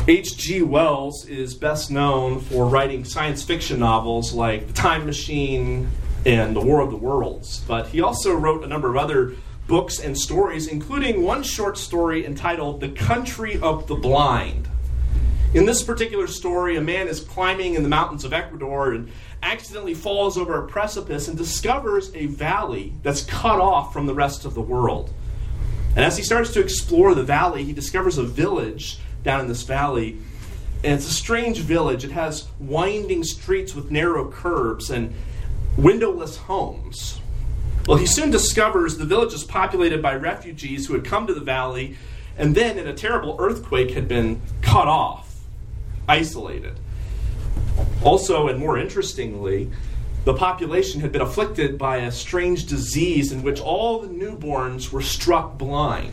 H.G. Wells is best known for writing science fiction novels like The Time Machine and The War of the Worlds, but he also wrote a number of other books and stories, including one short story entitled The Country of the Blind. In this particular story, a man is climbing in the mountains of Ecuador and accidentally falls over a precipice and discovers a valley that's cut off from the rest of the world. And as he starts to explore the valley, he discovers a village down in this valley. And it's a strange village. It has winding streets with narrow curbs and windowless homes. Well, he soon discovers the village is populated by refugees who had come to the valley and then, in a terrible earthquake, had been cut off, isolated. Also, and more interestingly, the population had been afflicted by a strange disease in which all the newborns were struck blind.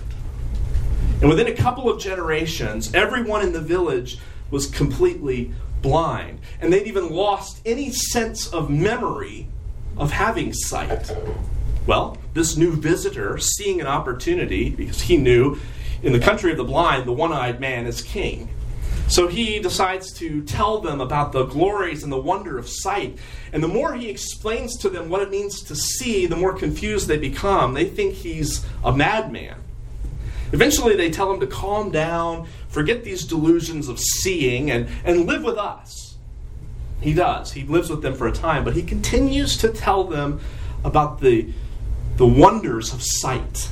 And within a couple of generations, everyone in the village was completely blind. And they'd even lost any sense of memory of having sight. Well, this new visitor, seeing an opportunity, because he knew in the country of the blind, the one-eyed man is king. So he decides to tell them about the glories and the wonder of sight. And the more he explains to them what it means to see, the more confused they become. They think he's a madman. Eventually they tell him to calm down, forget these delusions of seeing, and live with us. He does. He lives with them for a time, but he continues to tell them about the wonders of sight.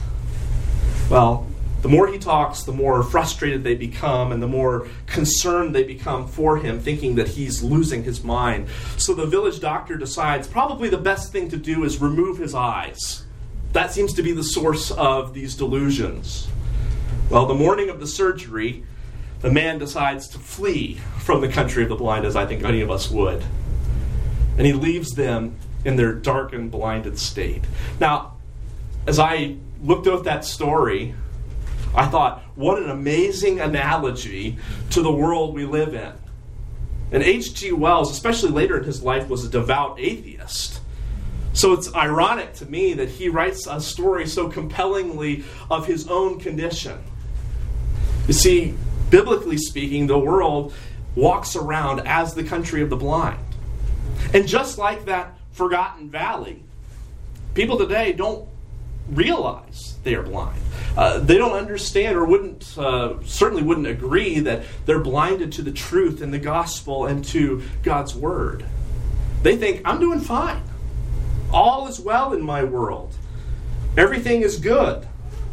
Well, the more he talks, the more frustrated they become and the more concerned they become for him, thinking that he's losing his mind. So the village doctor decides probably the best thing to do is remove his eyes. That seems to be the source of these delusions. Well, the morning of the surgery, the man decides to flee from the country of the blind, as I think any of us would. And he leaves them in their darkened, blinded state. Now, as I looked at that story, I thought, what an amazing analogy to the world we live in. And H.G. Wells, especially later in his life, was a devout atheist. So it's ironic to me that he writes a story so compellingly of his own condition. You see, biblically speaking, the world walks around as the country of the blind. And just like that forgotten valley, people today don't realize they are blind. They don't understand or certainly wouldn't agree that they're blinded to the truth and the gospel and to God's word. They think, I'm doing fine. All is well in my world. Everything is good.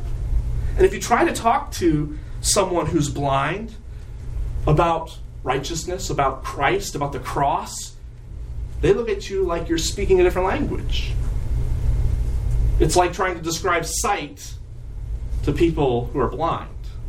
And if you try to talk to someone who's blind about righteousness, about Christ, about the cross, they look at you like you're speaking a different language. It's like trying to describe sight to people who are blind.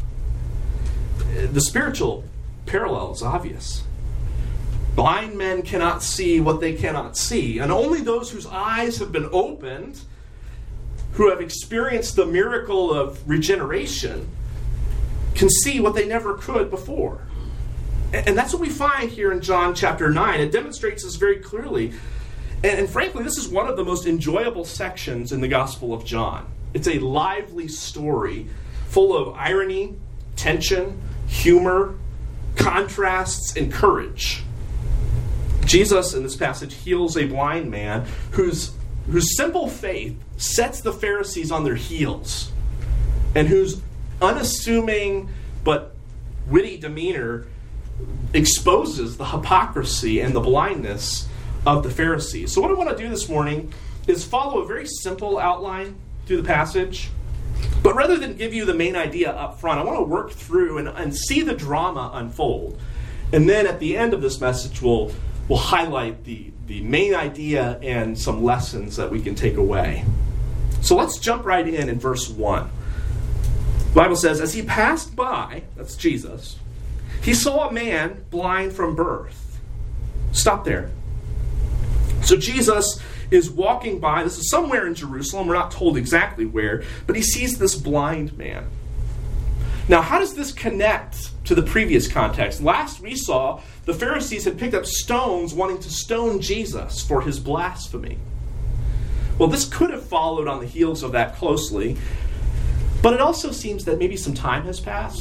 The spiritual parallel is obvious. Blind men cannot see what they cannot see, and only those whose eyes have been opened, who have experienced the miracle of regeneration, can see what they never could before. And that's what we find here in John chapter 9. It demonstrates this very clearly. And frankly, this is one of the most enjoyable sections in the Gospel of John. It's a lively story full of irony, tension, humor, contrasts, and courage. Jesus, in this passage, heals a blind man whose simple faith sets the Pharisees on their heels, and whose unassuming but witty demeanor exposes the hypocrisy and the blindness of the Pharisees. So what I want to do this morning is follow a very simple outline through the passage. But rather than give you the main idea up front, I want to work through and see the drama unfold. And then at the end of this message, we'll highlight the main idea and some lessons that we can take away. So let's jump right in verse 1. The Bible says, as he passed by, that's Jesus, he saw a man blind from birth. Stop there. So Jesus is walking by. This is somewhere in Jerusalem. We're not told exactly where, but he sees this blind man. Now, how does this connect to the previous context? Last we saw, the Pharisees had picked up stones wanting to stone Jesus for his blasphemy. Well, this could have followed on the heels of that closely, but it also seems that maybe some time has passed.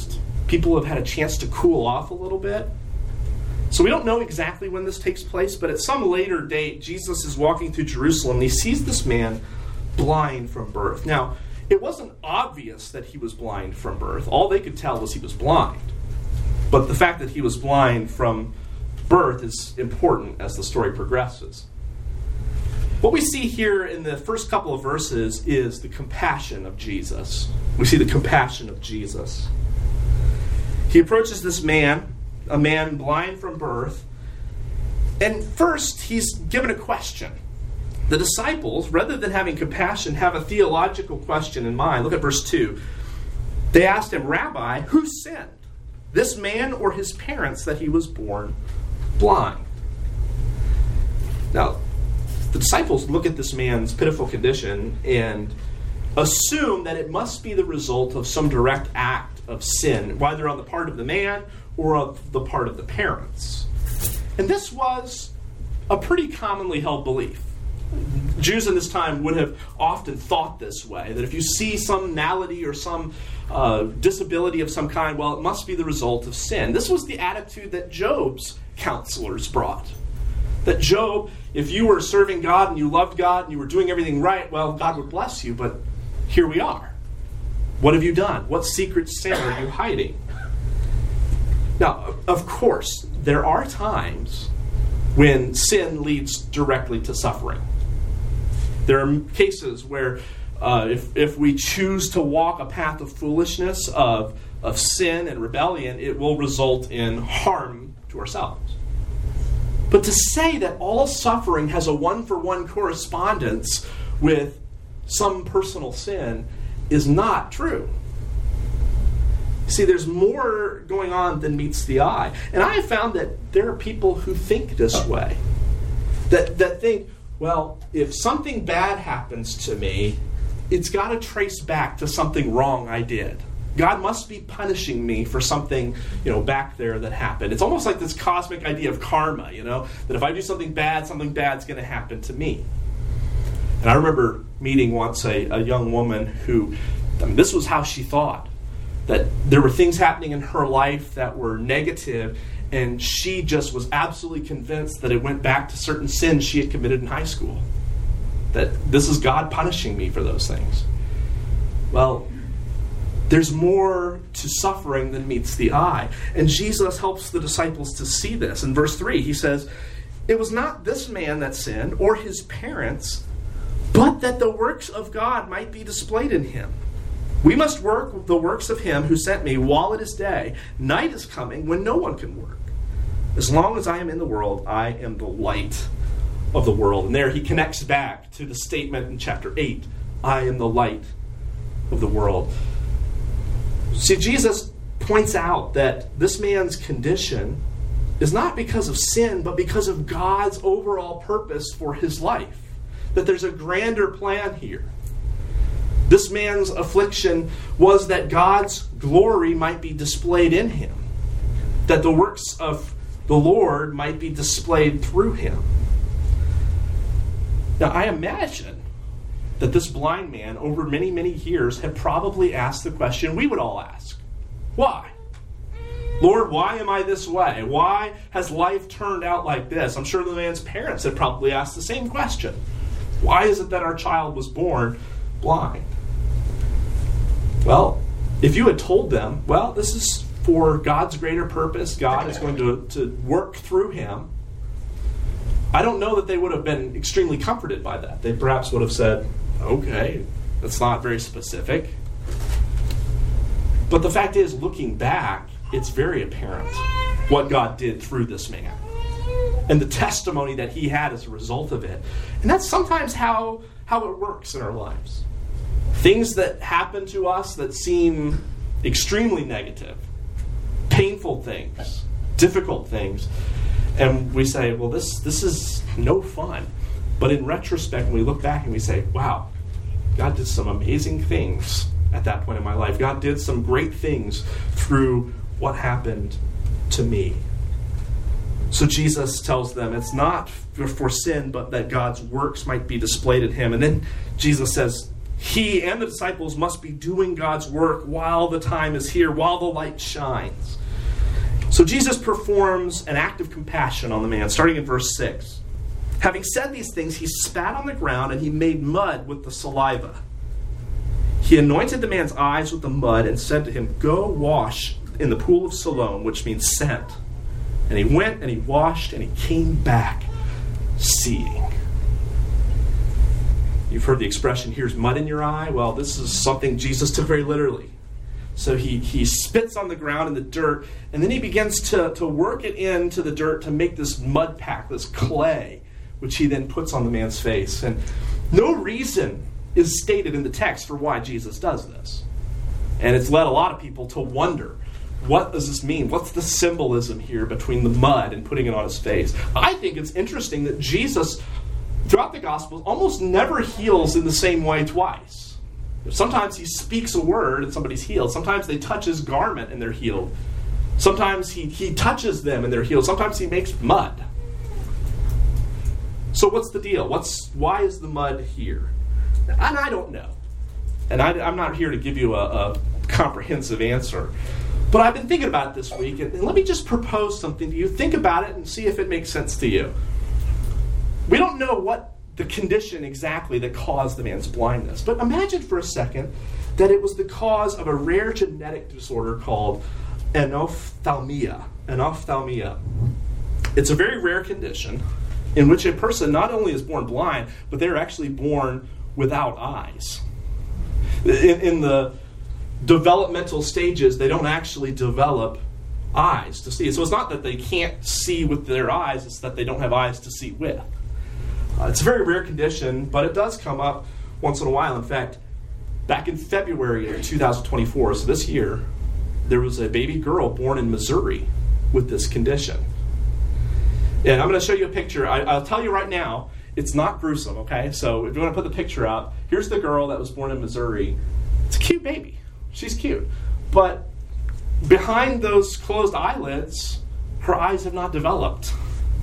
people have had a chance to cool off a little bit. So we don't know exactly when this takes place, but at some later date, Jesus is walking through Jerusalem and he sees this man blind from birth. Now, it wasn't obvious that he was blind from birth. All they could tell was he was blind. But the fact that he was blind from birth is important as the story progresses. What we see here in the first couple of verses is the compassion of Jesus. We see the compassion of Jesus. He approaches this man, a man blind from birth, and first he's given a question. The disciples, rather than having compassion, have a theological question in mind. Look at verse 2. They asked him, "Rabbi, who sinned, this man or his parents, that he was born blind?" Now, the disciples look at this man's pitiful condition and assume that it must be the result of some direct act of sin, whether on the part of the man or of the part of the parents. And this was a pretty commonly held belief. Jews in this time would have often thought this way, that if you see some malady or some disability of some kind, well, it must be the result of sin. This was the attitude that Job's counselors brought. That Job, if you were serving God and you loved God and you were doing everything right, well, God would bless you, but here we are. What have you done? What secret sin are you hiding? Now, of course, there are times when sin leads directly to suffering. There are cases where if we choose to walk a path of foolishness, of sin and rebellion, it will result in harm to ourselves. But to say that all suffering has a one-for-one correspondence with some personal sin is not true. See, there's more going on than meets the eye. And I have found that there are people who think this way. That think, well, if something bad happens to me, it's got to trace back to something wrong I did. God must be punishing me for something, back there that happened. It's almost like this cosmic idea of karma, that if I do something bad's going to happen to me. And I remember meeting once a young woman who, this was how she thought, that there were things happening in her life that were negative, and she just was absolutely convinced that it went back to certain sins she had committed in high school. That this is God punishing me for those things. Well, there's more to suffering than meets the eye. And Jesus helps the disciples to see this. In verse 3, he says, "It was not this man that sinned, or his parents, but that the works of God might be displayed in him. We must work the works of him who sent me while it is day. Night is coming when no one can work. As long as I am in the world, I am the light of the world." And there he connects back to the statement in chapter 8, "I am the light of the world." See, Jesus points out that this man's condition is not because of sin, but because of God's overall purpose for his life. That there's a grander plan here. This man's affliction was that God's glory might be displayed in him. That the works of the Lord might be displayed through him. Now, I imagine that this blind man, over many, many years, had probably asked the question we would all ask. Why? Lord, why am I this way? Why has life turned out like this? I'm sure the man's parents had probably asked the same question. Why is it that our child was born blind? Well, if you had told them, well, this is for God's greater purpose, God is going to work through him, I don't know that they would have been extremely comforted by that. They perhaps would have said, okay, that's not very specific. But the fact is, looking back, it's very apparent what God did through this man and the testimony that he had as a result of it. And that's sometimes how it works in our lives. Things that happen to us that seem extremely negative, painful things, difficult things, and we say, well, this is no fun. But in retrospect, when we look back and we say, wow, God did some amazing things at that point in my life. God did some great things through what happened to me. So Jesus tells them it's not for sin, but that God's works might be displayed in him. And then Jesus says, he and the disciples must be doing God's work while the time is here, while the light shines. So Jesus performs an act of compassion on the man, starting in verse 6. Having said these things, he spat on the ground and he made mud with the saliva. He anointed the man's eyes with the mud and said to him, "Go wash in the pool of Siloam," which means sent. And he went and he washed and he came back seeing. You've heard the expression, "Here's mud in your eye." Well, this is something Jesus took very literally. So he spits on the ground in the dirt, and then he begins to work it into the dirt to make this mud pack, this clay, which he then puts on the man's face. And no reason is stated in the text for why Jesus does this. And it's led a lot of people to wonder, what does this mean? What's the symbolism here between the mud and putting it on his face? I think it's interesting that Jesus, throughout the Gospels, almost never heals in the same way twice. Sometimes he speaks a word and somebody's healed. Sometimes they touch his garment and they're healed. Sometimes he touches them and they're healed. Sometimes he makes mud. So what's the deal? Why is the mud here? And I don't know. And I'm not here to give you a comprehensive answer. But I've been thinking about it this week, and let me just propose something to you. Think about it and see if it makes sense to you. We don't know what the condition exactly that caused the man's blindness. But imagine for a second that it was the cause of a rare genetic disorder called anophthalmia. Anophthalmia. It's a very rare condition in which a person not only is born blind, but they're actually born without eyes. In the developmental stages, they don't actually develop eyes to see. So it's not that they can't see with their eyes, it's that they don't have eyes to see with. It's a very rare condition, but it does come up once in a while. In fact, back in February of 2024, so this year, there was a baby girl born in Missouri with this condition. And I'm going to show you a picture. I'll tell you right now, it's not gruesome, okay? So if you want to put the picture up, here's the girl that was born in Missouri. It's a cute baby. She's cute. But behind those closed eyelids, her eyes have not developed.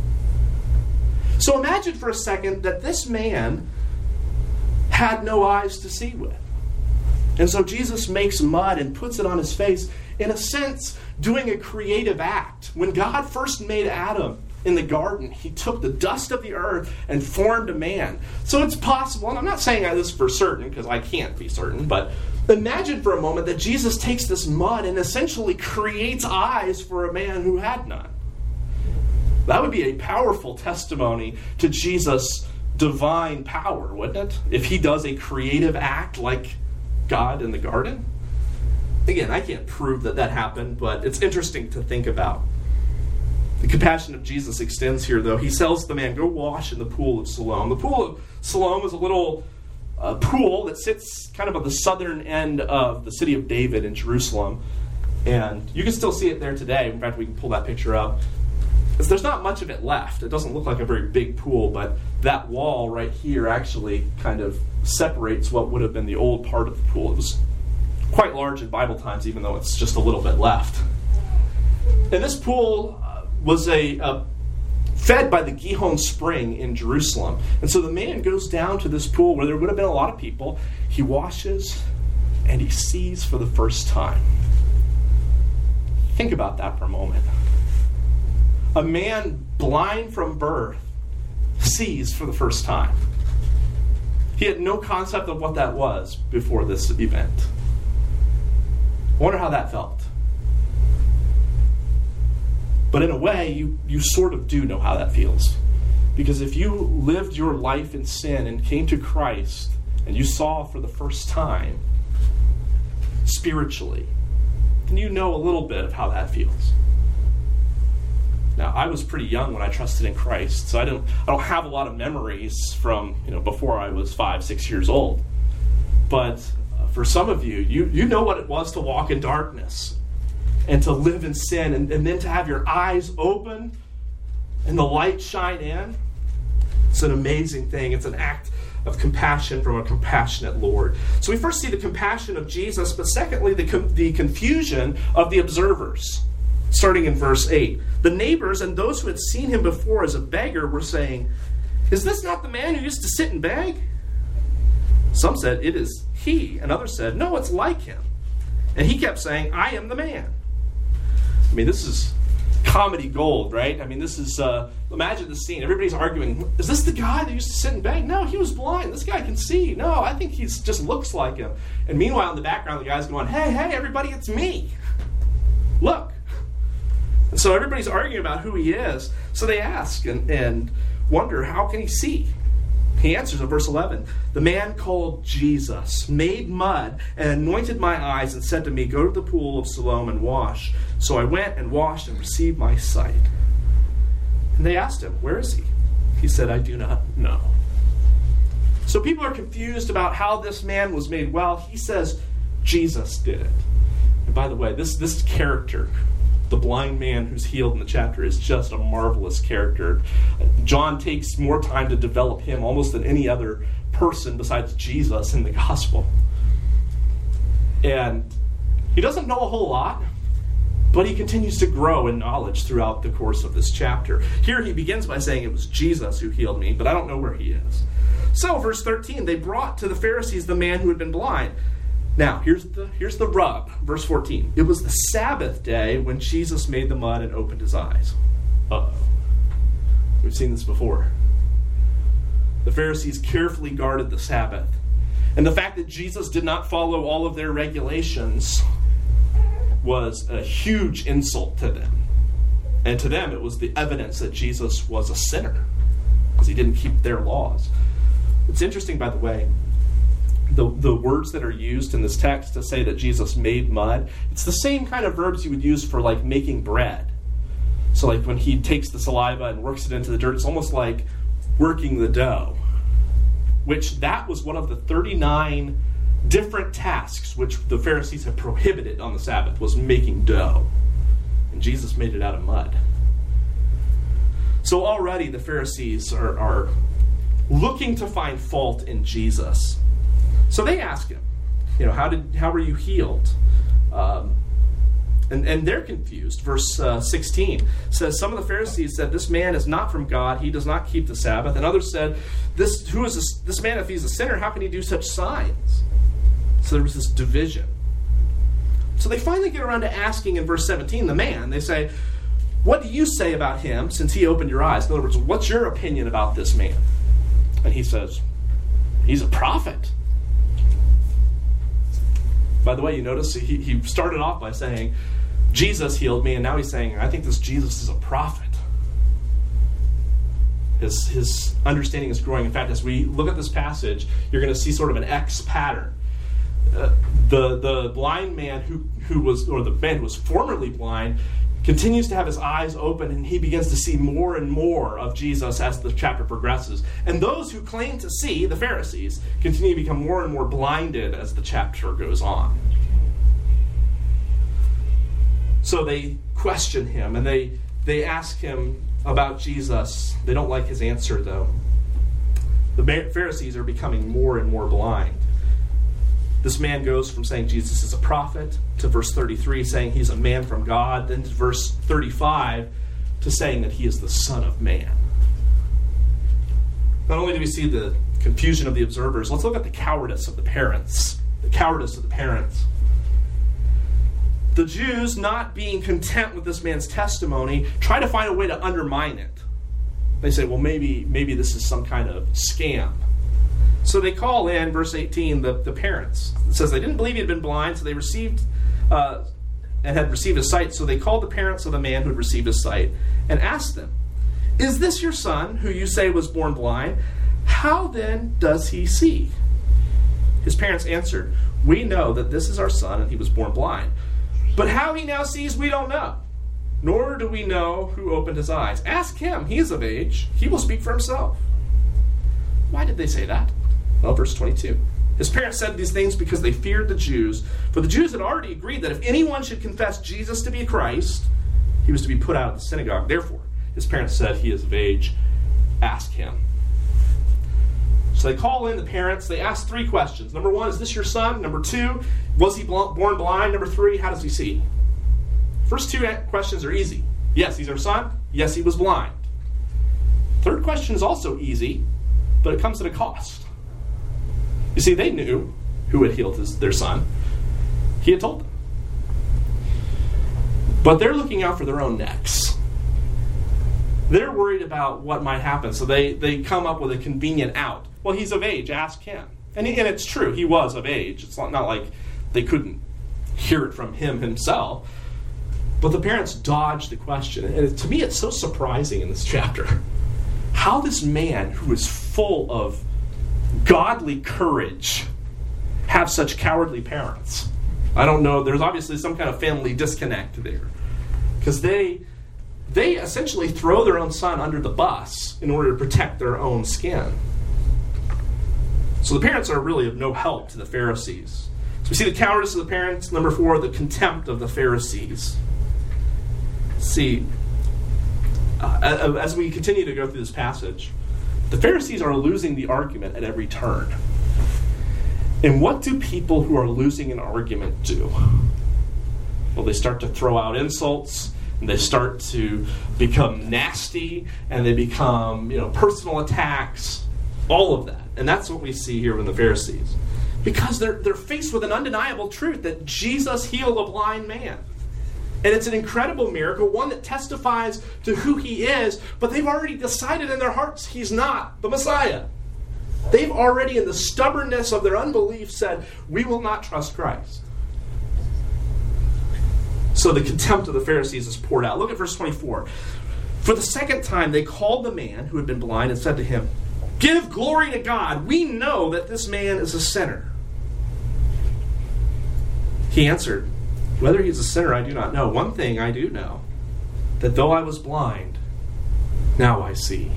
So imagine for a second that this man had no eyes to see with. And so Jesus makes mud and puts it on his face, in a sense, doing a creative act. When God first made Adam in the garden, he took the dust of the earth and formed a man. So it's possible, and I'm not saying this for certain because I can't be certain, but imagine for a moment that Jesus takes this mud and essentially creates eyes for a man who had none. That would be a powerful testimony to Jesus' divine power, wouldn't it? If he does a creative act like God in the garden. Again, I can't prove that happened, but it's interesting to think about. The compassion of Jesus extends here, though. He tells the man, "Go wash in the pool of Siloam." The pool of Siloam is a little pool that sits kind of on the southern end of the city of David in Jerusalem. And you can still see it there today. In fact, we can pull that picture up. There's not much of it left. It doesn't look like a very big pool, but that wall right here actually kind of separates what would have been the old part of the pool. It was quite large in Bible times, even though it's just a little bit left. And this pool was fed by the Gihon spring in Jerusalem. And so the man goes down to this pool where there would have been a lot of people. He washes and he sees for the first time. Think about that for a moment. A man blind from birth sees for the first time. He had no concept of what that was before this event. I wonder how that felt. But in a way, you sort of do know how that feels. Because if you lived your life in sin and came to Christ and you saw for the first time spiritually, then you know a little bit of how that feels. Now, I was pretty young when I trusted in Christ, so I don't have a lot of memories from before I was 5, 6 years old. But for some of you, you know what it was to walk in darkness and to live in sin, and then to have your eyes open and the light shine in. It's an amazing thing. It's an act of compassion from a compassionate Lord. So we first see the compassion of Jesus, but secondly, the confusion of the observers. Starting in verse 8. The neighbors and those who had seen him before as a beggar were saying, "Is this not the man who used to sit and beg?" Some said, "It is he. And others said, no, it's like him. And he kept saying, I am the man. I mean, this is comedy gold, right? I mean, this is, imagine the scene. Everybody's arguing, is this the guy that used to sit and beg? No, he was blind. This guy can see. No, I think he just looks like him. And meanwhile, in the background, the guy's going, hey, everybody, it's me. Look. And so everybody's arguing about who he is. So they ask and wonder, how can he see? He answers in verse 11, the man called Jesus made mud and anointed my eyes and said to me, go to the pool of Siloam and wash. So I went and washed and received my sight. And they asked him, where is he? He said, I do not know. So people are confused about how this man was made well. He says, Jesus did it. And by the way, this character, the blind man who's healed in the chapter, is just a marvelous character. John takes more time to develop him almost than any other person besides Jesus in the gospel. And he doesn't know a whole lot, but he continues to grow in knowledge throughout the course of this chapter. Here he begins by saying it was Jesus who healed me, but I don't know where he is. So, verse 13, they brought to the Pharisees the man who had been blind. Now, here's the rub. Verse 14. It was the Sabbath day when Jesus made the mud and opened his eyes. Uh-oh. We've seen this before. The Pharisees carefully guarded the Sabbath. And the fact that Jesus did not follow all of their regulations was a huge insult to them. And to them, it was the evidence that Jesus was a sinner, because he didn't keep their laws. It's interesting, by the way, the words that are used in this text to say that Jesus made mud, it's the same kind of verbs you would use for like making bread. So like when he takes the saliva and works it into the dirt, it's almost like working the dough, which that was one of the 39 different tasks which the Pharisees had prohibited on the Sabbath, was making dough. And Jesus made it out of mud. So already the Pharisees are looking to find fault in Jesus. So they ask him, how were you healed? And they're confused. Verse 16 says, some of the Pharisees said, this man is not from God. He does not keep the Sabbath. And others said, who is this man? If he's a sinner, how can he do such signs? So there was this division. So they finally get around to asking in verse 17, the man, they say, what do you say about him since he opened your eyes? In other words, what's your opinion about this man? And he says, he's a prophet. By the way, you notice he started off by saying, Jesus healed me, and now he's saying, I think this Jesus is a prophet. His understanding is growing. In fact, as we look at this passage, you're going to see sort of an X pattern. The blind man who was formerly blind continues to have his eyes open, and he begins to see more and more of Jesus as the chapter progresses. And those who claim to see, the Pharisees, continue to become more and more blinded as the chapter goes on. So they question him, and they ask him about Jesus. They don't like his answer, though. The Pharisees are becoming more and more blind. This man goes from saying Jesus is a prophet to verse 33 saying he's a man from God, then to verse 35 to saying that he is the Son of Man. Not only do we see the confusion of the observers, let's look at the cowardice of the parents. The cowardice of the parents. The Jews, not being content with this man's testimony, try to find a way to undermine it. They say, well, maybe this is some kind of scam. So they call in, verse 18, the parents. It says they didn't believe he had been blind, so they received and had received his sight. So they called the parents of the man who had received his sight and asked them, is this your son, who you say was born blind? How then does he see? His parents answered, we know that this is our son, and he was born blind. But how he now sees, we don't know. Nor do we know who opened his eyes. Ask him. He is of age. He will speak for himself. Why did they say that? Well, verse 22. His parents said these things because they feared the Jews. For the Jews had already agreed that if anyone should confess Jesus to be Christ, he was to be put out of the synagogue. Therefore, his parents said, he is of age. Ask him. So they call in the parents. They ask 3 questions. Number 1, is this your son? Number 2, was he born blind? Number 3, how does he see? First 2 questions are easy. Yes, he's our son. Yes, he was blind. Third question is also easy, but it comes at a cost. You see, they knew who had healed their son. He had told them. But they're looking out for their own necks. They're worried about what might happen, so they come up with a convenient out. Well, he's of age, ask him. And it's true, he was of age. It's not like they couldn't hear it from him himself. But the parents dodged the question. And to me, it's so surprising in this chapter how this man who is full of godly courage have such cowardly parents. I don't know. There's obviously some kind of family disconnect there. Because they essentially throw their own son under the bus in order to protect their own skin. So the parents are really of no help to the Pharisees. So we see the cowardice of the parents. Number 4, the contempt of the Pharisees. See, as we continue to go through this passage, the Pharisees are losing the argument at every turn. And what do people who are losing an argument do? Well, they start to throw out insults, and they start to become nasty, and they become, personal attacks, all of that. And that's what we see here with the Pharisees. Because they're faced with an undeniable truth that Jesus healed a blind man. And it's an incredible miracle, one that testifies to who he is, but they've already decided in their hearts he's not the Messiah. They've already, in the stubbornness of their unbelief, said, we will not trust Christ. So the contempt of the Pharisees is poured out. Look at verse 24. For the second time they called the man who had been blind and said to him, give glory to God. We know that this man is a sinner. He answered, whether he's a sinner I do not know. One thing I do know, that though I was blind, now I see.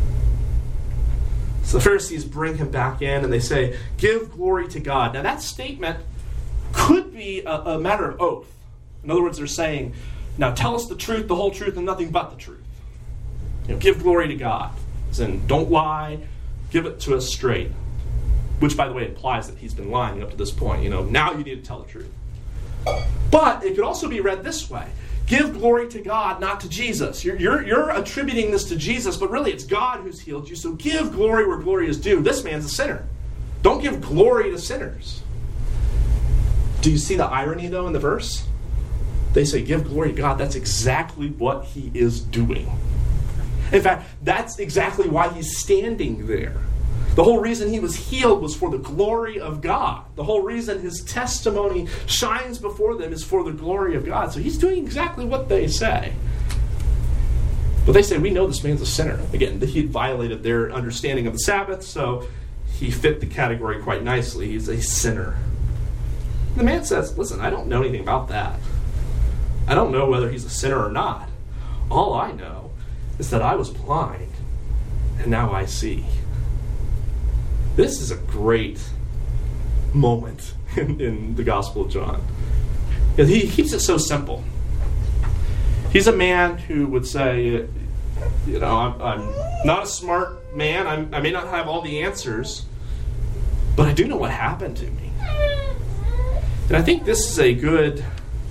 So the Pharisees bring him back in and they say, give glory to God. Now that statement could be a matter of oath. In other words, they're saying, now tell us the truth, the whole truth, and nothing but the truth. Give glory to God. As in, don't lie, give it to us straight. Which, by the way, implies that he's been lying up to this point. Now you need to tell the truth. But it could also be read this way. Give glory to God, not to Jesus. You're attributing this to Jesus, but really it's God who's healed you, so give glory where glory is due. This man's a sinner. Don't give glory to sinners. Do you see the irony, though, in the verse? They say, give glory to God. That's exactly what he is doing. In fact, that's exactly why he's standing there. The whole reason he was healed was for the glory of God. The whole reason his testimony shines before them is for the glory of God. So he's doing exactly what they say. But they say, we know this man's a sinner. Again, he violated their understanding of the Sabbath, so he fit the category quite nicely. He's a sinner. The man says, listen, I don't know anything about that. I don't know whether he's a sinner or not. All I know is that I was blind, and now I see. This is a great moment in the Gospel of John. He keeps it so simple. He's a man who would say, I'm not a smart man. I may not have all the answers, but I do know what happened to me. And I think this is a good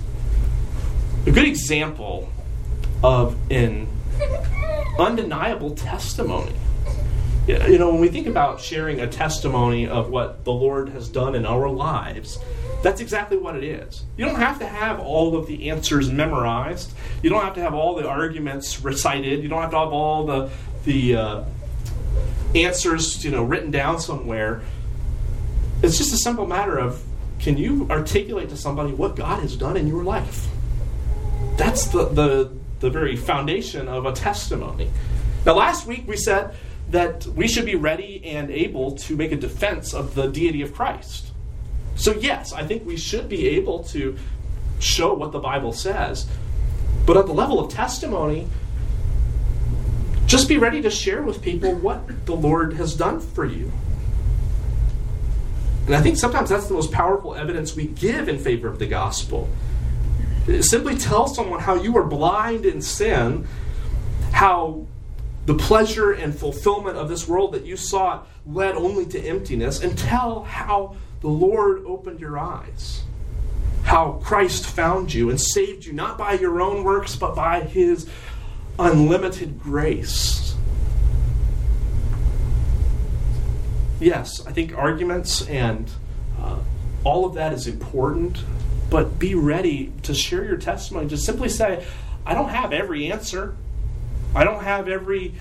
example of an undeniable testimony. When we think about sharing a testimony of what the Lord has done in our lives, that's exactly what it is. You don't have to have all of the answers memorized. You don't have to have all the arguments recited. You don't have to have all the answers, written down somewhere. It's just a simple matter of, can you articulate to somebody what God has done in your life? That's the very foundation of a testimony. Now, last week we said that we should be ready and able to make a defense of the deity of Christ. So yes, I think we should be able to show what the Bible says. But at the level of testimony, just be ready to share with people what the Lord has done for you. And I think sometimes that's the most powerful evidence we give in favor of the gospel. Simply tell someone how you were blind in sin, how the pleasure and fulfillment of this world that you sought led only to emptiness, and tell how the Lord opened your eyes, how Christ found you and saved you, not by your own works, but by his unlimited grace. Yes, I think arguments and all of that is important, but be ready to share your testimony. Just simply say, I don't have every answer. I don't have every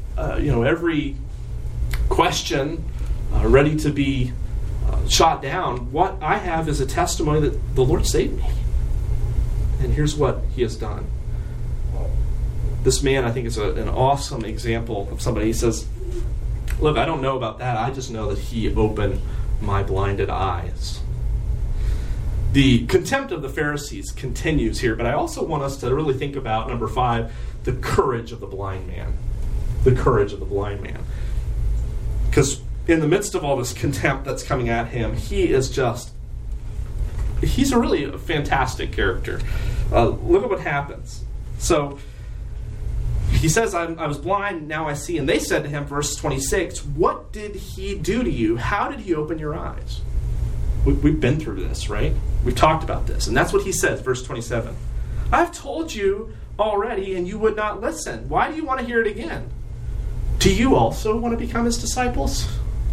question ready to be shot down. What I have is a testimony that the Lord saved me. And here's what he has done. This man, I think, is an awesome example of somebody. He says, look, I don't know about that. I just know that he opened my blinded eyes. The contempt of the Pharisees continues here, but I also want us to really think about, number 5, the courage of the blind man. The courage of the blind man. Because in the midst of all this contempt that's coming at him, he's a really fantastic character. Look at what happens. So, he says, I was blind, now I see. And they said to him, verse 26, what did he do to you? How did he open your eyes? We've been through this, right? We've talked about this. And that's what he says, verse 27. I've told you already, and you would not listen. Why do you want to hear it again? Do you also want to become his disciples?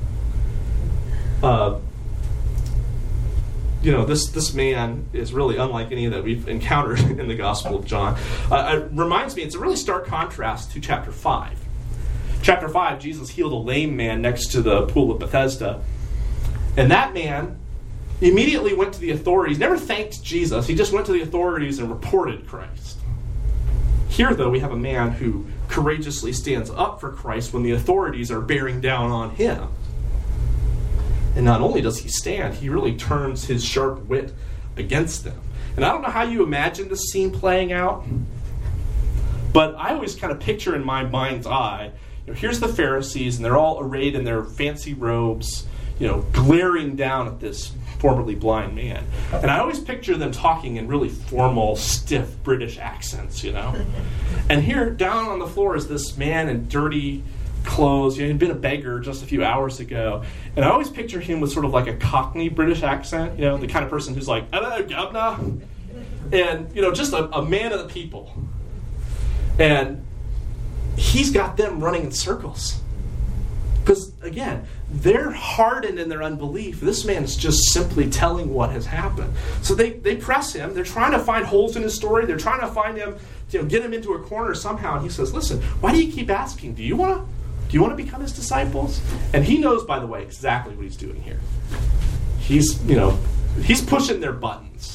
This man is really unlike any that we've encountered in the Gospel of John. It reminds me, it's a really stark contrast to chapter 5. Chapter 5, Jesus healed a lame man next to the pool of Bethesda. And that man immediately went to the authorities, never thanked Jesus. He just went to the authorities and reported Christ. Here, though, we have a man who courageously stands up for Christ when the authorities are bearing down on him. And not only does he stand, he really turns his sharp wit against them. And I don't know how you imagine this scene playing out, but I always kind of picture in my mind's eye, here's the Pharisees, and they're all arrayed in their fancy robes, glaring down at this formerly blind man. And I always picture them talking in really formal, stiff British accents, And here, down on the floor, is this man in dirty clothes. He'd been a beggar just a few hours ago. And I always picture him with sort of like a Cockney British accent, the kind of person who's like, hello, governor. And, just a man of the people. And he's got them running in circles. Because, again, they're hardened in their unbelief. This man's just simply telling what has happened. So they press him. They're trying to find holes in his story. They're trying to find him, get him into a corner somehow. And he says, listen, why do you keep asking? Do you want to become his disciples? And he knows, by the way, exactly what he's doing here. He's pushing their buttons.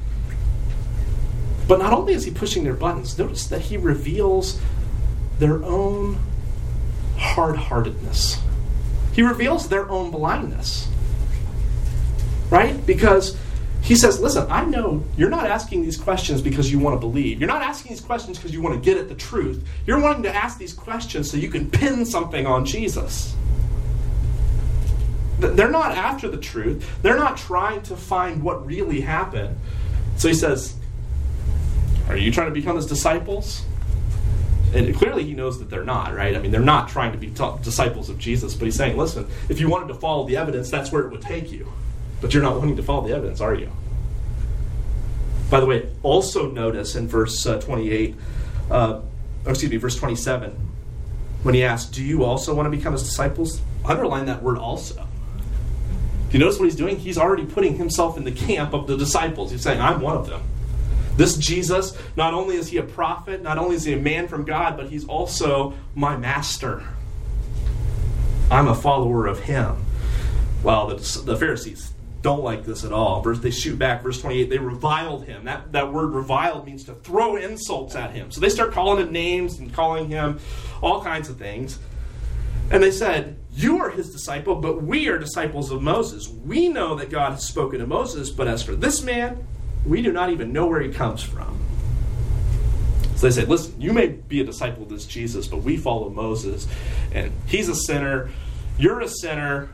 But not only is he pushing their buttons, notice that he reveals their own hard-heartedness. He reveals their own blindness. Right? Because he says, listen, I know you're not asking these questions because you want to believe. You're not asking these questions because you want to get at the truth. You're wanting to ask these questions so you can pin something on Jesus. They're not after the truth. They're not trying to find what really happened. So he says, are you trying to become his disciples? And clearly he knows that they're not, right? I mean, they're not trying to be disciples of Jesus, but he's saying, listen, if you wanted to follow the evidence, that's where it would take you. But you're not wanting to follow the evidence, are you? By the way, also notice in verse 27, when he asks, do you also want to become his disciples? Underline that word also. Do you notice what he's doing? He's already putting himself in the camp of the disciples. He's saying, I'm one of them. This Jesus, not only is he a prophet, not only is he a man from God, but he's also my master. I'm a follower of him. Well, the Pharisees don't like this at all. They shoot back. Verse 28, they reviled him. That word reviled means to throw insults at him. So they start calling him names and calling him all kinds of things. And they said, you are his disciple, but we are disciples of Moses. We know that God has spoken to Moses, but as for this man, we do not even know where he comes from. So they say, listen, you may be a disciple of this Jesus, but we follow Moses. And he's a sinner. You're a sinner.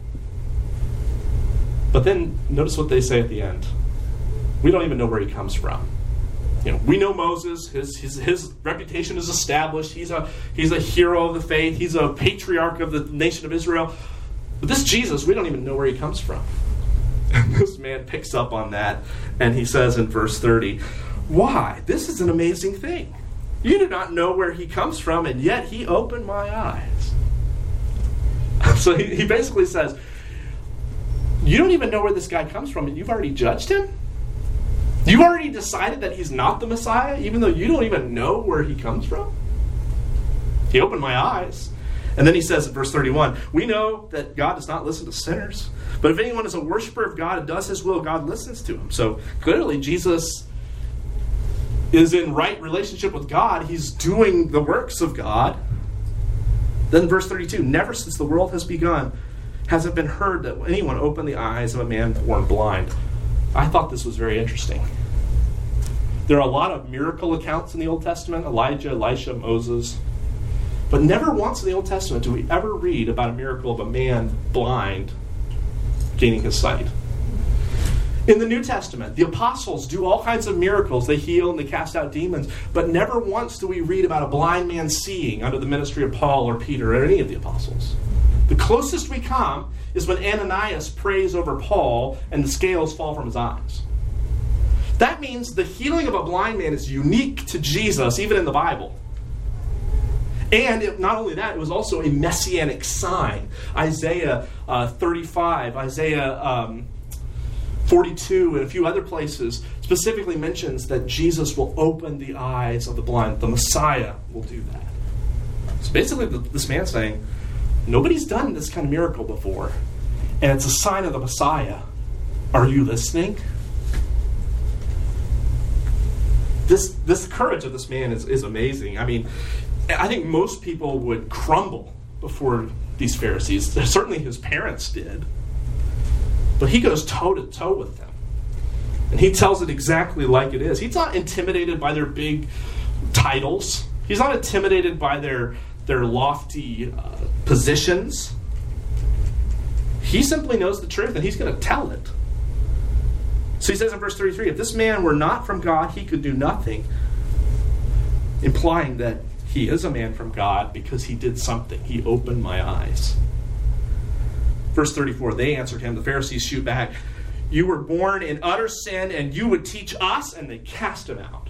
But then notice what they say at the end. We don't even know where he comes from. We know Moses. His reputation is established. He's a hero of the faith. He's a patriarch of the nation of Israel. But this Jesus, we don't even know where he comes from. And this man picks up on that, and he says in verse 30, why? This is an amazing thing. You do not know where he comes from, and yet he opened my eyes. So he basically says, You don't even know where this guy comes from, and you've already judged him? You've already decided that he's not the Messiah, even though you don't even know where he comes from? He opened my eyes. And then he says in verse 31, we know that God does not listen to sinners. But if anyone is a worshiper of God and does his will, God listens to him. So clearly Jesus is in right relationship with God. He's doing the works of God. Then verse 32, never since the world has begun has it been heard that anyone opened the eyes of a man born blind. I thought this was very interesting. There are a lot of miracle accounts in the Old Testament, Elijah, Elisha, Moses. But never once in the Old Testament do we ever read about a miracle of a man blind gaining his sight. In the New Testament, the apostles do all kinds of miracles. They heal and they cast out demons. But never once do we read about a blind man seeing under the ministry of Paul or Peter or any of the apostles. The closest we come is when Ananias prays over Paul and the scales fall from his eyes. That means the healing of a blind man is unique to Jesus, even in the Bible. And not only that, it was also a messianic sign. Isaiah 35, Isaiah 42, and a few other places specifically mentions that Jesus will open the eyes of the blind. The Messiah will do that. So basically this man's saying, nobody's done this kind of miracle before, and it's a sign of the Messiah. Are you listening? This courage of this man is amazing. I mean, I think most people would crumble before these Pharisees. Certainly his parents did. But he goes toe-to-toe with them. And he tells it exactly like it is. He's not intimidated by their big titles. He's not intimidated by their lofty positions. He simply knows the truth, and he's going to tell it. So he says in verse 33, if this man were not from God, he could do nothing, implying that he is a man from God because he did something. He opened my eyes. Verse 34, they answered him, the Pharisees shoot back, you were born in utter sin and you would teach us, and they cast him out.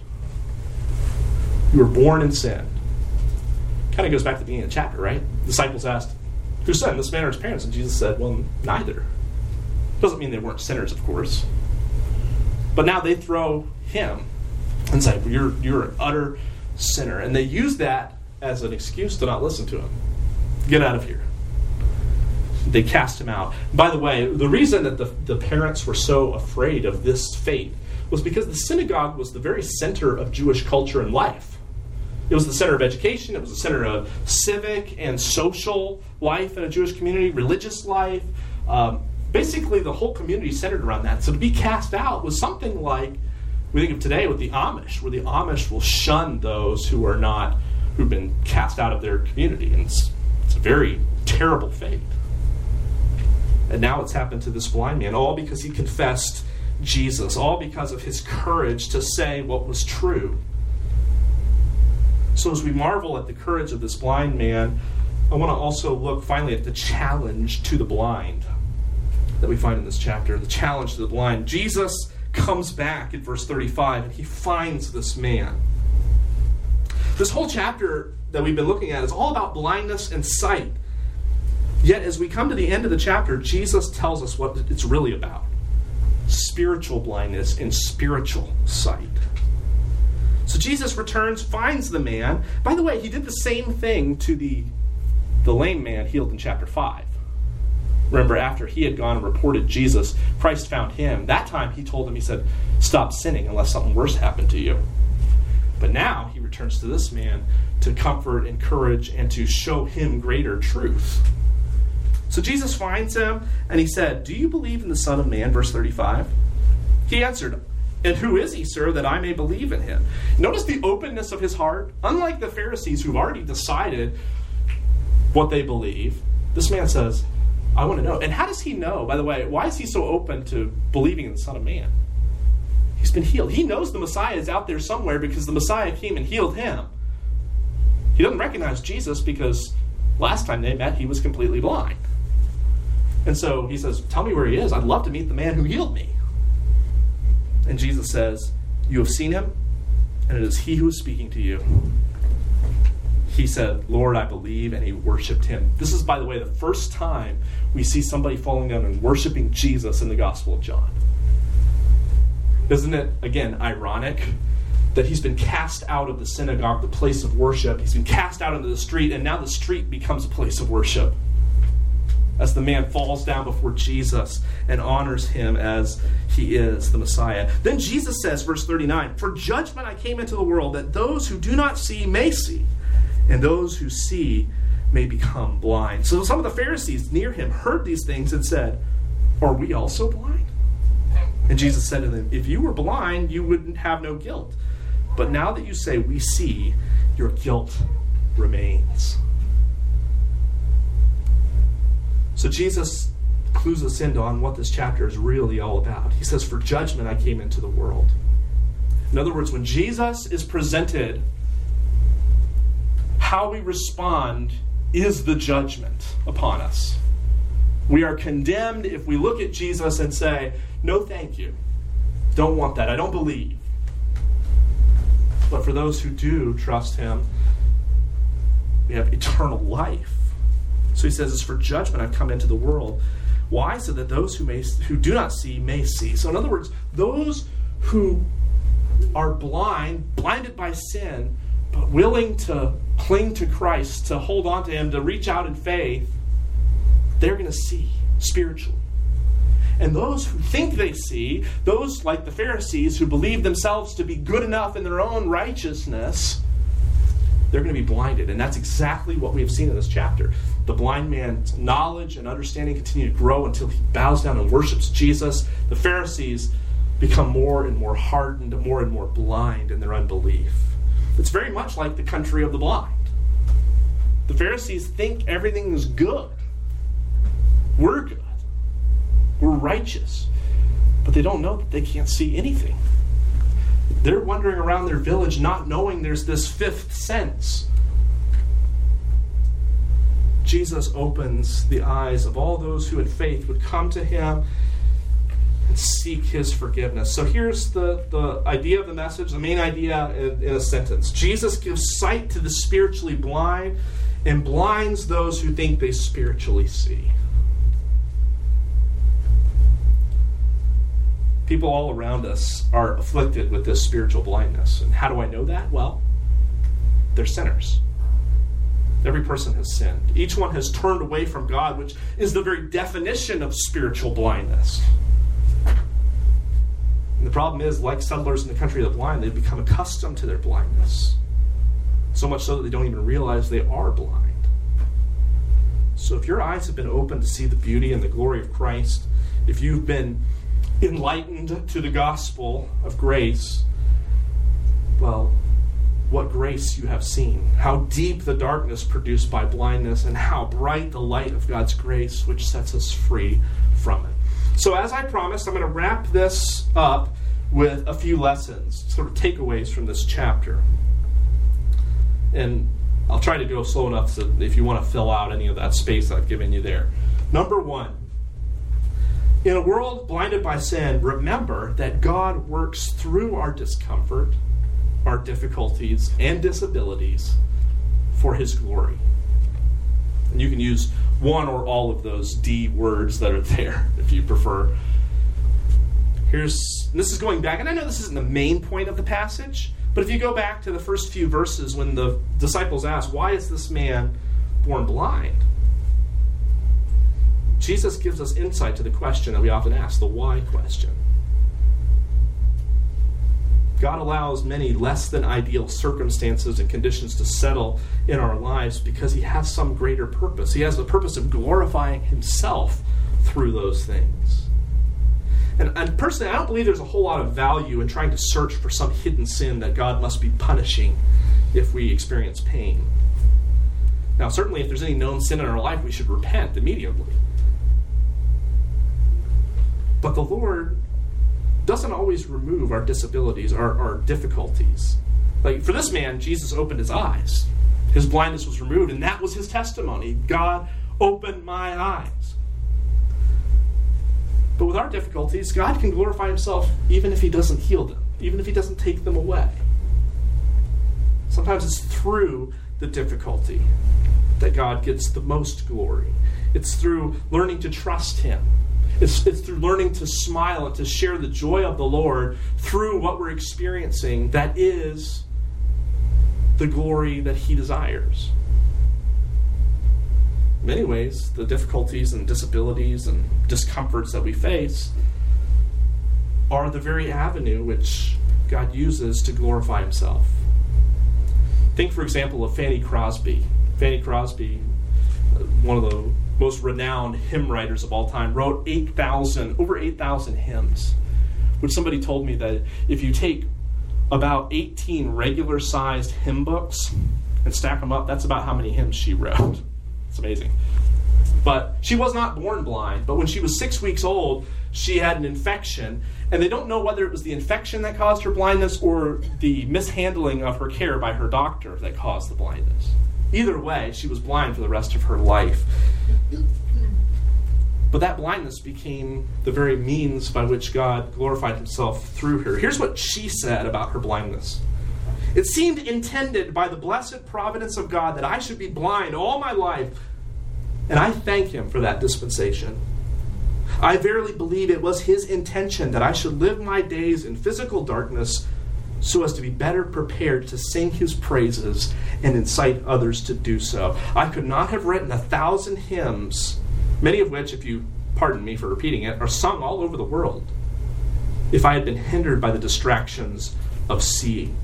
You were born in sin. Kind of goes back to the beginning of the chapter, right? The disciples asked, who sinned, this man or his parents? And Jesus said, well, neither. Doesn't mean they weren't sinners, of course. But now they throw him and say, you're an utter sinner. And they use that as an excuse to not listen to him. Get out of here. They cast him out. By the way, the reason that the parents were so afraid of this fate was because the synagogue was the very center of Jewish culture and life. It was the center of education. It was the center of civic and social life in a Jewish community, religious life. Basically, the whole community centered around that. So to be cast out was something like we think of today with the Amish, where the Amish will shun those who've been cast out of their community. And it's a very terrible fate. And now it's happened to this blind man, all because he confessed Jesus, all because of his courage to say what was true. So as we marvel at the courage of this blind man, I want to also look finally at the challenge to the blind that we find in this chapter, the challenge to the blind. Jesus comes back in verse 35 and he finds this man. This whole chapter that we've been looking at is all about blindness and sight. Yet as we come to the end of the chapter, Jesus tells us what it's really about. Spiritual blindness and spiritual sight. So Jesus returns, finds the man. By the way, he did the same thing to the lame man healed in chapter 5. Remember, after he had gone and reported Jesus, Christ found him. That time he told him, he said, stop sinning unless something worse happened to you. But now he returns to this man to comfort, encourage, and to show him greater truth. So Jesus finds him, and he said, do you believe in the Son of Man? Verse 35. He answered, and who is he, sir, that I may believe in him? Notice the openness of his heart. Unlike the Pharisees who've already decided what they believe, this man says, I want to know. And how does he know? By the way, why is he so open to believing in the Son of Man? He's been healed. He knows the Messiah is out there somewhere because the Messiah came and healed him. He doesn't recognize Jesus because last time they met, he was completely blind. And so he says, tell me where he is. I'd love to meet the man who healed me. And Jesus says, you have seen him, and it is he who is speaking to you. He said, "Lord, I believe," and he worshiped him. This is, by the way, the first time we see somebody falling down and worshiping Jesus in the Gospel of John. Isn't it, again, ironic that he's been cast out of the synagogue, the place of worship? He's been cast out into the street, and now the street becomes a place of worship as the man falls down before Jesus and honors him as he is the Messiah. Then Jesus says, verse 39, "For judgment I came into the world, that those who do not see may see, and those who see may become blind." So some of the Pharisees near him heard these things and said, "Are we also blind?" And Jesus said to them, "If you were blind, you wouldn't have no guilt. But now that you say we see, your guilt remains." So Jesus clues us in on what this chapter is really all about. He says, "For judgment I came into the world." In other words, when Jesus is presented, how we respond is the judgment upon us. We are condemned if we look at Jesus and say, "No, thank you. Don't want that. I don't believe." But for those who do trust him, we have eternal life. So he says, "It's for judgment I've come into the world." Why? So that those who do not see may see. So in other words, those who are blinded by sin, but willing to cling to Christ, to hold on to him, to reach out in faith, they're going to see spiritually. And those who think they see, those like the Pharisees who believe themselves to be good enough in their own righteousness, they're going to be blinded. And that's exactly what we have seen in this chapter. The blind man's knowledge and understanding continue to grow until he bows down and worships Jesus. The Pharisees become more and more hardened, more and more blind in their unbelief. It's very much like the country of the blind. The Pharisees think everything is good. We're good. We're righteous. But they don't know that they can't see anything. They're wandering around their village not knowing there's this fifth sense. Jesus opens the eyes of all those who in faith would come to him and seek his forgiveness. So here's the idea of the message, the main idea in a sentence. Jesus gives sight to the spiritually blind and blinds those who think they spiritually see. People all around us are afflicted with this spiritual blindness. And how do I know that? Well, they're sinners. Every person has sinned. Each one has turned away from God, which is the very definition of spiritual blindness. And the problem is, like settlers in the country of the blind, they've become accustomed to their blindness. So much so that they don't even realize they are blind. So if your eyes have been opened to see the beauty and the glory of Christ, if you've been enlightened to the gospel of grace, well, what grace you have seen. How deep the darkness produced by blindness, and how bright the light of God's grace, which sets us free from it. So as I promised, I'm going to wrap this up with a few lessons, sort of takeaways from this chapter. And I'll try to go slow enough so if you want to fill out any of that space I've given you there. Number one, in a world blinded by sin, remember that God works through our discomfort, our difficulties, and disabilities for his glory. And you can use one or all of those D words that are there if you prefer. This is going back, and I know this isn't the main point of the passage, but if you go back to the first few verses when the disciples ask, "Why is this man born blind?" Jesus gives us insight to the question that we often ask, the why question. God allows many less than ideal circumstances and conditions to settle in our lives because he has some greater purpose. He has the purpose of glorifying himself through those things. And personally, I don't believe there's a whole lot of value in trying to search for some hidden sin that God must be punishing if we experience pain. Now, certainly if there's any known sin in our life, we should repent immediately. But the Lord doesn't always remove our disabilities, our difficulties. Like for this man, Jesus opened his eyes. His blindness was removed, and that was his testimony. God opened my eyes. But with our difficulties, God can glorify himself even if he doesn't heal them, even if he doesn't take them away. Sometimes it's through the difficulty that God gets the most glory. It's through learning to trust him. It's through learning to smile and to share the joy of the Lord through what we're experiencing that is the glory that he desires. In many ways, the difficulties and disabilities and discomforts that we face are the very avenue which God uses to glorify himself. Think, for example, of Fanny Crosby. Fanny Crosby, one of the most renowned hymn writers of all time, wrote over 8,000 hymns, which somebody told me that if you take about 18 regular-sized hymn books and stack them up, that's about how many hymns she wrote. It's amazing. But she was not born blind, but when she was 6 weeks old, she had an infection, and they don't know whether it was the infection that caused her blindness or the mishandling of her care by her doctor that caused the blindness. Either way, she was blind for the rest of her life. But that blindness became the very means by which God glorified himself through her. Here's what she said about her blindness. It seemed intended by the blessed providence of God that I should be blind all my life, and I thank him for that dispensation. I verily believe it was his intention that I should live my days in physical darkness so as to be better prepared to sing his praises and incite others to do so. I could not have written 1,000 hymns, many of which, if you pardon me for repeating it, are sung all over the world, if I had been hindered by the distractions of seeing.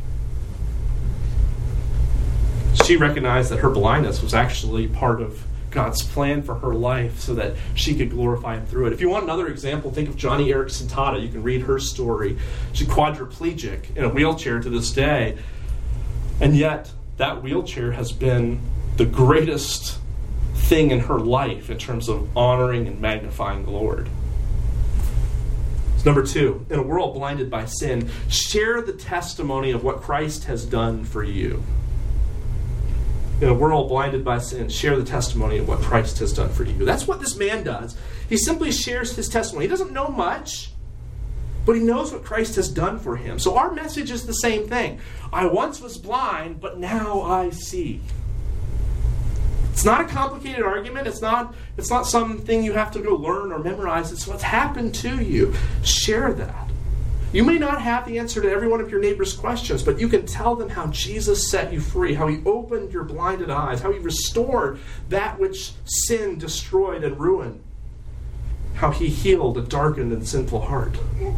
She recognized that her blindness was actually part of God's plan for her life so that she could glorify him through it. If you want another example, think of Johnny Erickson Tata. You can read her story. She's quadriplegic in a wheelchair to this day. And yet, that wheelchair has been the greatest thing in her life in terms of honoring and magnifying the Lord. Number 2, in a world blinded by sin, share the testimony of what Christ has done for you. In a world blinded by sin, share the testimony of what Christ has done for you. That's what this man does. He simply shares his testimony. He doesn't know much, but he knows what Christ has done for him. So our message is the same thing. I once was blind, but now I see. It's not a complicated argument. It's not something you have to go learn or memorize. It's what's happened to you. Share that. You may not have the answer to every one of your neighbor's questions, but you can tell them how Jesus set you free, how he opened your blinded eyes, how he restored that which sin destroyed and ruined, how he healed a darkened and sinful heart.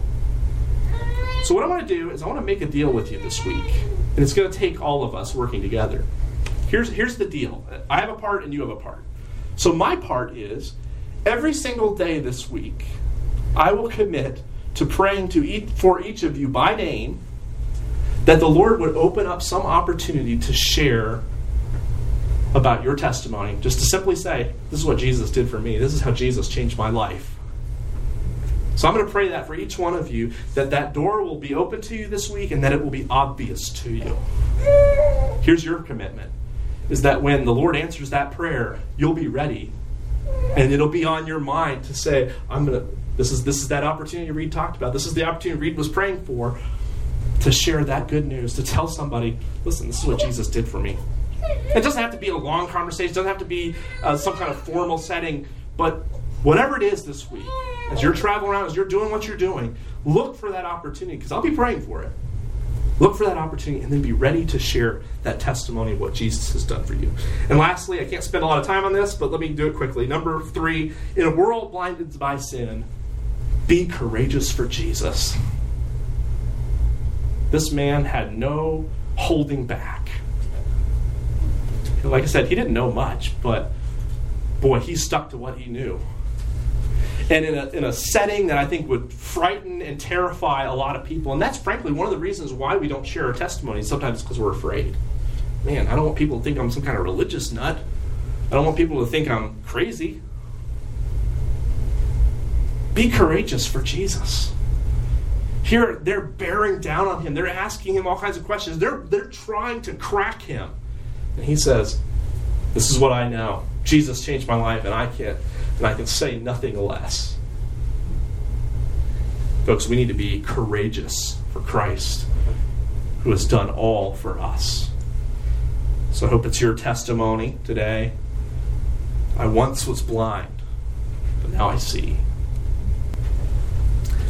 So what I want to do is I want to make a deal with you this week, and it's going to take all of us working together. Here's the deal. I have a part and you have a part. So my part is, every single day this week, I will commit to praying for each of you by name, that the Lord would open up some opportunity to share about your testimony, just to simply say, this is what Jesus did for me. This is how Jesus changed my life. So I'm going to pray that for each one of you, that door will be open to you this week and that it will be obvious to you. Here's your commitment, is that when the Lord answers that prayer, you'll be ready. And it'll be on your mind to say, this is that opportunity Reed talked about. This is the opportunity Reed was praying for, to share that good news, to tell somebody, listen, this is what Jesus did for me. It doesn't have to be a long conversation. It doesn't have to be some kind of formal setting. But whatever it is this week, as you're traveling around, as you're doing what you're doing, look for that opportunity, because I'll be praying for it. Look for that opportunity and then be ready to share that testimony of what Jesus has done for you. And lastly, I can't spend a lot of time on this, but let me do it quickly. Number 3, in a world blinded by sin, be courageous for Jesus. This man had no holding back. Like I said, he didn't know much, but boy, he stuck to what he knew. And in a setting that I think would frighten and terrify a lot of people, and that's frankly one of the reasons why we don't share our testimonies. Sometimes because we're afraid. Man, I don't want people to think I'm some kind of religious nut. I don't want people to think I'm crazy. Be courageous for Jesus. Here, they're bearing down on him. They're asking him all kinds of questions. They're trying to crack him. And he says, this is what I know. Jesus changed my life, and I can say nothing less. Folks, we need to be courageous for Christ, who has done all for us. So I hope it's your testimony today. I once was blind, but now I see.